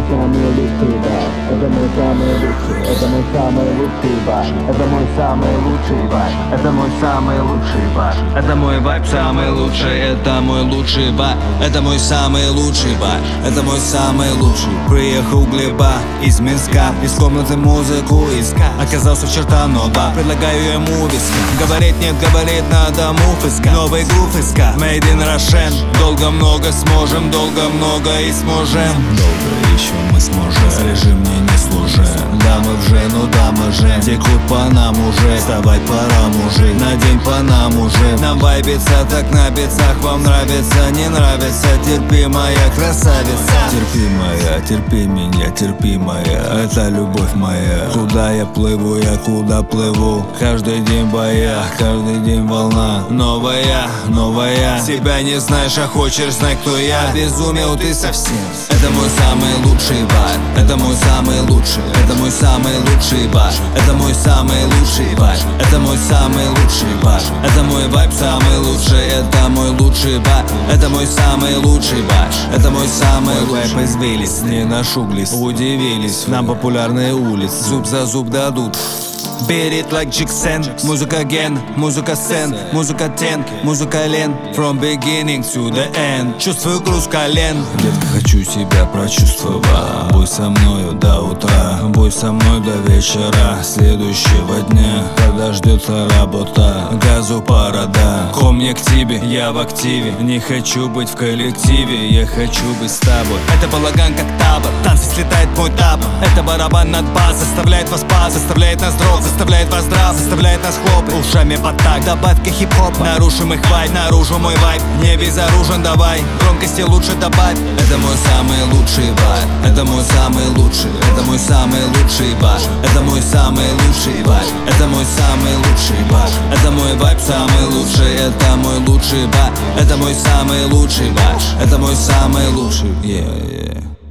самый лучший вайб, это мой самый лучший, это мой самый лучший вайб, это мой самый лучший вайб, это мой самый лучший вайб, Это мой вайб самый лучший, это мой лучший вайб, это мой самый лучший вайб, это мой самый лучший. Приехал Глеба из Минска, из комнаты музыку искать. Оказался в Чертаново, предлагаю ему виски. Говорит нет, говорит надо мув искать. Новый грув искать, made in Russian. Долго много сможем, долго много и сможем. Долго еще мы сможем, режим мне не служим. Дамы в жену, дамы жен, текут по нам уже. Вставать пора, мужик, на день по нам уже. Нам вайбится так на бицах, вам нравится, не нравится. Терпи, моя красавица. Терпи, моя, терпи меня, терпи, моя. Это любовь моя. Куда я плыву, я куда плыву. Каждый день боя, каждый день волна. Новая, новая. Себя не знаешь, а хочешь знать, кто я. Безумел ты совсем. Это мой самый лучший вайб, это мой самый лучший, это мой самый лучший вайб, это мой самый лучший вайб, это мой самый лучший вайб, это мой вайб самый лучший, это мой лучший вайб, это мой самый лучший вайб, это мой самый вайб. Извились, не ношу глист, удивились, нам популярные улицы, зуб за зуб дадут. Beat it like Jixen, музыка ген, музыка сцен, музыка тен, музыка лен. From beginning to the end, чувствую груз колен. Детка, хочу себя прочувствовать. Будь со мною до утра, будь со мной до вечера следующего дня. Когда ждет работа, газу пора, да. Ко мне к тебе, я в активе. Не хочу быть в коллективе, я хочу быть с тобой. Это балаган как табор, танцы слетает мой тап. Это барабан над бас, заставляет вас пас, заставляет нас дров, заставляет вас драв, заставляет нас хлопать ушами под так. Добавь-ка хип-хоп, нарушим их вайб, наружу мой вайб. Не безоружен, давай, громкости лучше добавь. Это мой самый лучший вайб, это мой самый лучший, это мой самый лучший вайб, это мой самый лучший вайб, это мой самый лучший вайб, это мой вайб самый лучший, это мой лучший вайб, это мой самый лучший вайб, это мой самый лучший. Yeah, yeah.